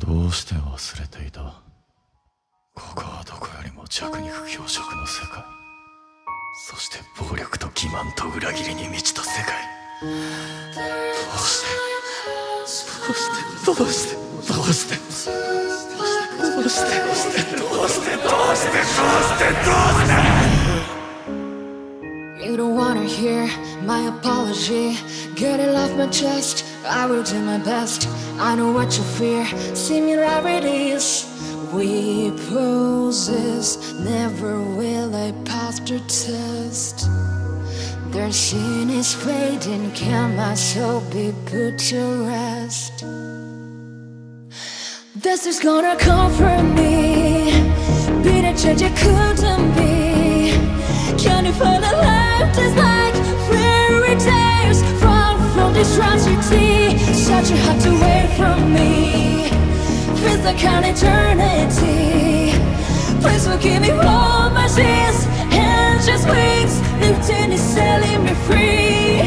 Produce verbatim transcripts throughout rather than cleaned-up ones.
どうして忘れていた。ここはどこよりも弱肉強食の世界、そして暴力と欺瞞と裏切りに満ちた世界。どうしてどうしてどうしてどうしてどうしてどうしてどうしてどうしてどうしてどうしてどうして You don't wanna hear my apology. Get it off my chest, I will do my best. I know what you fear, similarities we possess never will I pass the test. Their sin is fading, can my soul be put to rest? This is gonna comfort me, be the change it couldn't be. Can you find a life that's like fairy tales, far from this tragedy? Such a heart away from me, feels like an eternity. Please forgive me for my sins, and just wings lifting is setting me free.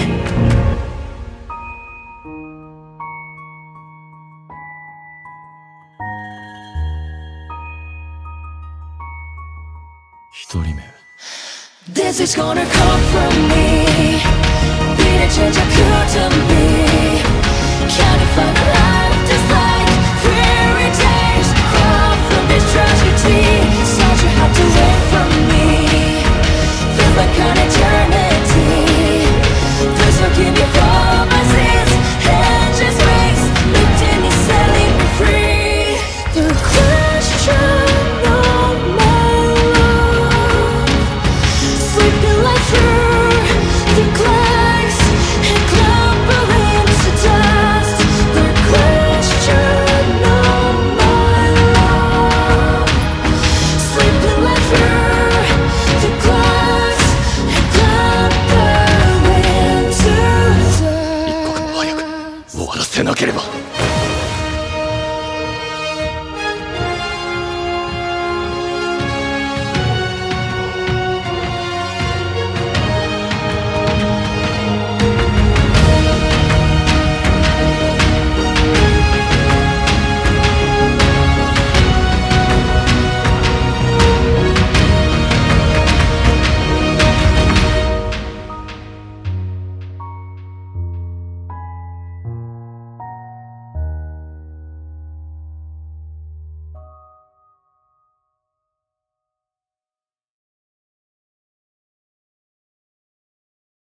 This is gonna comfort me, be the change I couldn't be. Can you find a life that's like fairy tales, far from this tragedy? Such a heart away from me, feels like an eternity. Please forgive me for my sins, and just wings lifting is setting me free. The question of my love, sleeping like through the clouds and crumbling to dust. The question of my love, sleeping like through the clouds and crumbling to dust. 一刻も早く終わらせなければ。